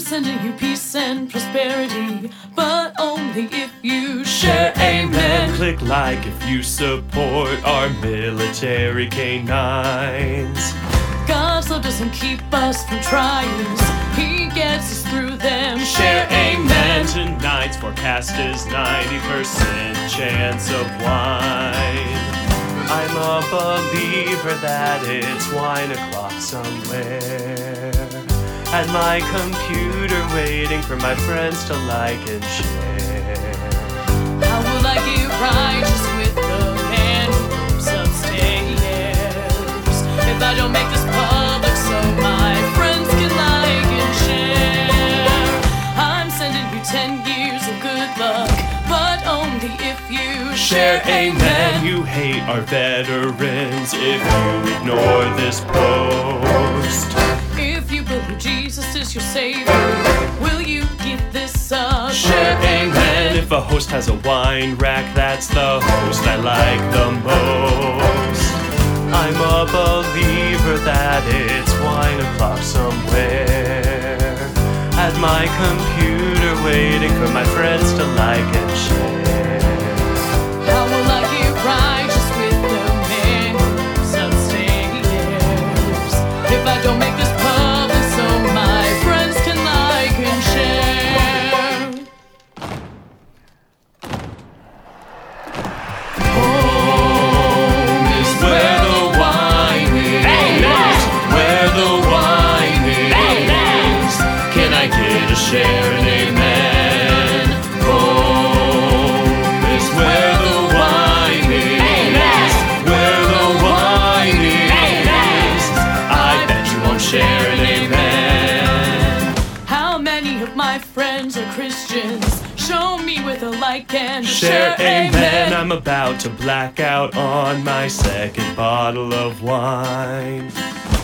sending you peace and prosperity, but only if you share amen. Click like if you support our military canines. God's love doesn't keep us from trials, He gets us through them. Share amen. Tonight's forecast is 90% chance of wine. I'm a believer that it's wine o'clock somewhere. At my computer waiting for my friends to like and share. How will I get righteous with the man who moves upstairs? If I don't make this public so my friends can like and share. I'm sending you 10 years of good luck, but only if you share amen. You hate our veterans if you ignore this post. If you believe Jesus is your savior, will you give this up? Share amen. If a host has a wine rack, that's the host I like the most. I'm a believer that it's wine o'clock somewhere. At my computer waiting for my friends to like and share. How will I get righteous with the man who moves upstairs? If I don't make this public so my friends can like and share. Home is where the wine is. Where the wine is. Can I get a share and amen? Home is where the wine is. Where the wine is. I bet you won't share an amen. How many of my friends are Christians? Show me with a like and a Share amen. I'm about to black out on my second bottle of wine.